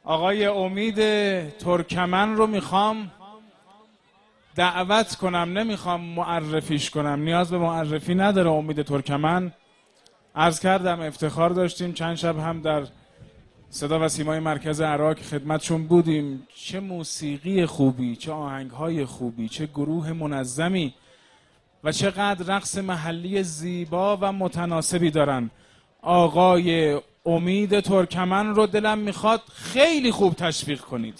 آقای امید ترکمن رو میخوام دعوت کنم، نمیخوام معرفیش کنم، نیاز به معرفی نداره. امید ترکمن، عرض کردم افتخار داشتیم چند شب هم در صدا و سیمای مرکز عراق خدمتشون بودیم. چه موسیقی خوبی، چه آهنگهای خوبی، چه گروه منظمی و چقدر رقص محلی زیبا و متناسبی دارن. آقای امید ترکمن رو دلم میخواد خیلی خوب تشویق کنید.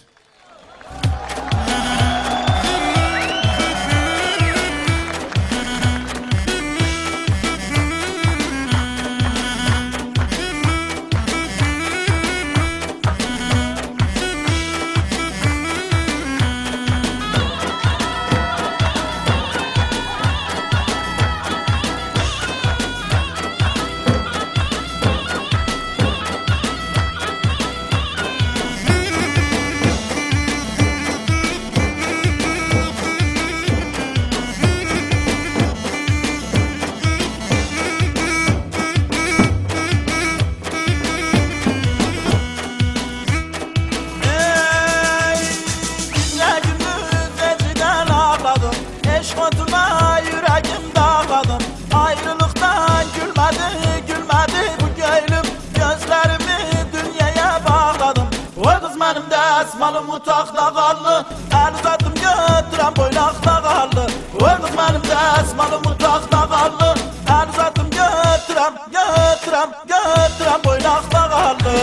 Malım utakla qallı, el uzadım götürəm boynaqda qallı. Vurduz mənim dəsmalım utakla qallı, el uzadım götürəm boynaqda qallı.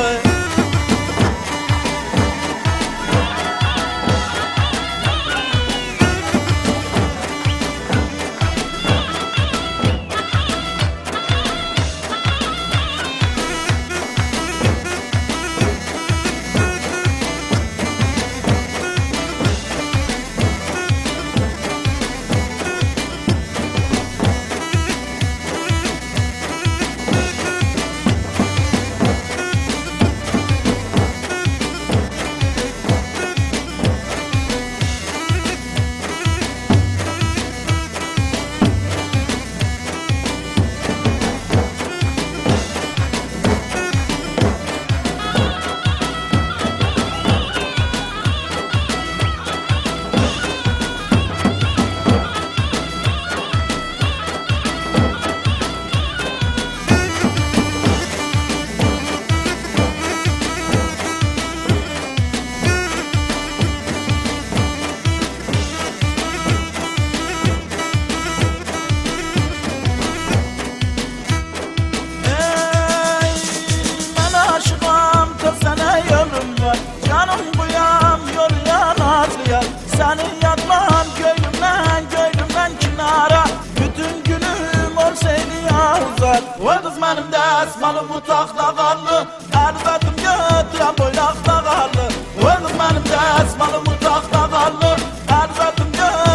Vurduz mənim dəsmalım utakla qallı, el uzadım götürəm boynaqda qallı. Vurduz mənim dəsmalım utakla qallı, el uzadım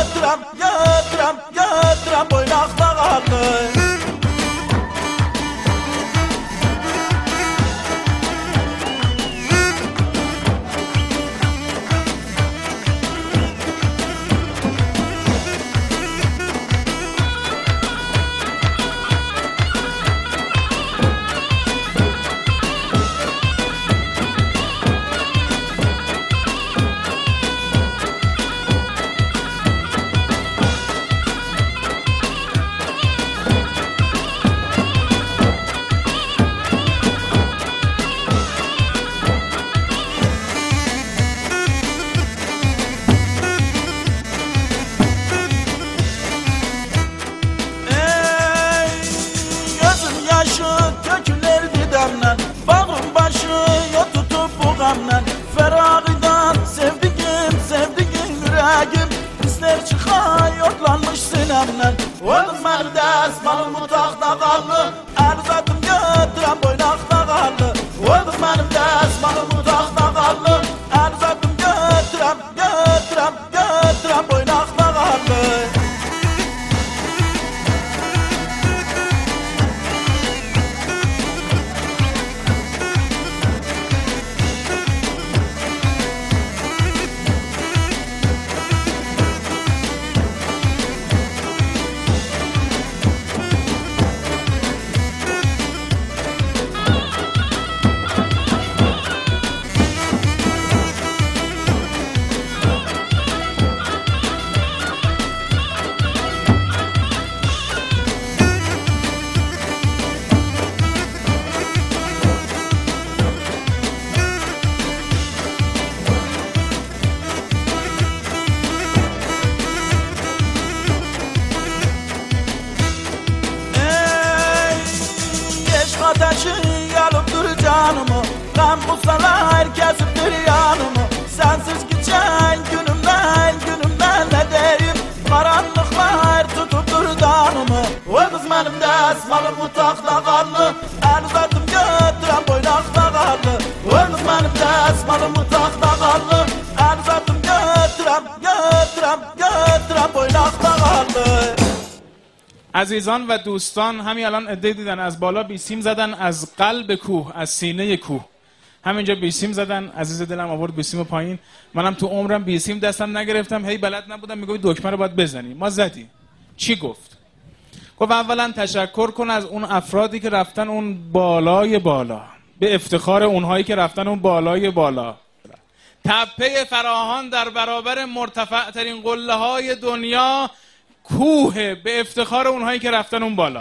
götürəm boynaqda qallı. Ferağıdan sevdiğim yüreğim İster çıxa yotlanmış sinemden Vurduz mənim dəsmalım utakda qallı, el uzadım götürəm boynaqda qallı. Vurduz mənim dəsmalım utakda qallı, el uzadım götürəm boynaqda qallı. alıp dur canımı. Gam bulsalar kesiptir yanımı. Sensiz geçen günümden ne deyim. Karanlıklar tutup dur danımı. O kız benim desmalım mutakla kallı. El verdim götüren boylakta kallı. O kız benim desmalım mutakla kallı. El verdim götüren boylakta kallı. عزیزان و دوستان، همین الان عده دیدن از بالا بیسیم زدن، از قلب کوه، از سینه کوه همینجا بیسیم زدن. عزیز دلم آورد بیسیم پایین. منم تو عمرم بیسیم دستم نگرفتم، هی بلد نبودم. میگه دکمه رو باید بزنی. ما زدیم. چی گفت؟ گفت اولا تشکر کن از اون افرادی که رفتن اون بالای بالا، به افتخار اونهایی که رفتن اون بالای بالا. تپه فراهان در برابر مرتفع ترین قله های دنیا کوه، به افتخار اونهایی که رفتن اون بالا.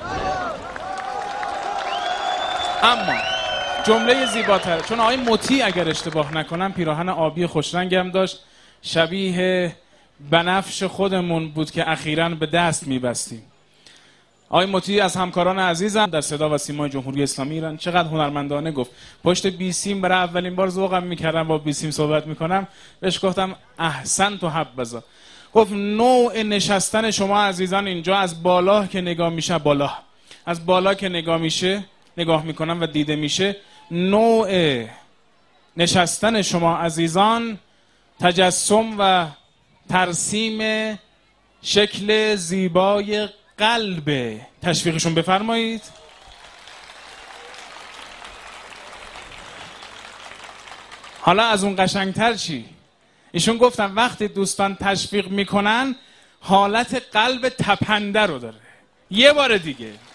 اما جمله زیباتر، چون آقای مطیع اگر اشتباه نکنم پیراهن آبی خوشرنگ هم داشت، شبیه بنفش خودمون بود که اخیراً به دست میبستیم. آقای مطیع از همکاران عزیزم در صدا و سیمای جمهوری اسلامی ایران چقدر هنرمندانه گفت. پشت بیسیم برای اولین بار ذوقم میکردم با بیسیم صحبت میکنم، بهش گفتم احسنت و حبذا. گفت نوع نشستن شما عزیزان اینجا از بالا که نگاه میشه، بالا از بالا که نگاه میشه، نگاه میکنم و دیده میشه، نوع نشستن شما عزیزان تجسم و ترسیم شکل زیبای قلب. تشویقشون بفرمایید. حالا از اون قشنگتر چی؟ ایشون گفتن وقتی دوستان تشویق میکنن حالت قلب تپنده رو داره. یه بار دیگه